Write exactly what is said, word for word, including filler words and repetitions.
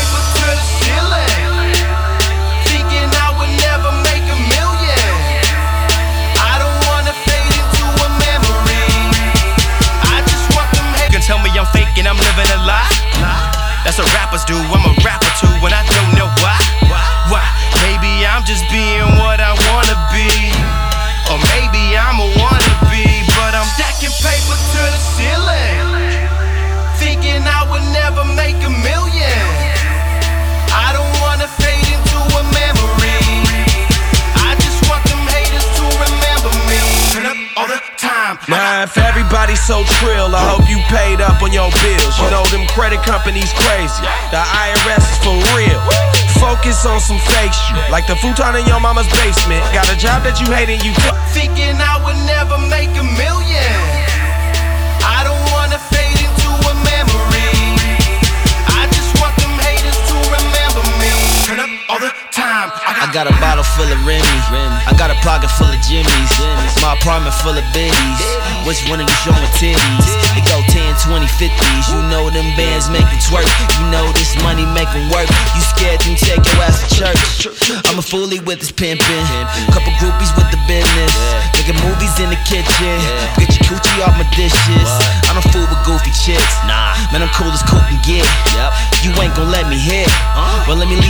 paper to the ceiling, thinking I would never make a million. I don't wanna fade into a memory. I just want them hate. You can tell me I'm fake and I'm living a lie. That's what rappers do. I'm a rapper too, and I don't know why. Why? Maybe I'm just being what I wanna be, or maybe I'm a wannabe. But I'm stacking paper to the ceiling, thinking I would never make a million. I don't wanna fade into a memory. I just want them haters to remember me. Turn up all the time. Now if everybody's so trill, I hope you paid up on your bills. You know them credit companies crazy, the I R S is for real. Focus on some fake shit, like the futon in your mama's basement. Got a job that you hate and you thinking I would never make a million. I don't wanna fade into a memory. I just want them haters to remember me. Turn up all the time. I got a bottle full of Remy, I got a pocket full of Jimmys, my apartment full of biddies. Which one of you showing titties? It go ten, twenty, fifties. You know them bands make 'em twerk. You know this money make 'em work. You scared them take your ass to church. I'm a foolie with this pimpin', couple groupies with the business, making movies in the kitchen. Get your coochie off my dishes. I don't fool with goofy chicks. Nah, man, I'm cool as cool can get. You ain't gon' let me hit. Well, let me leave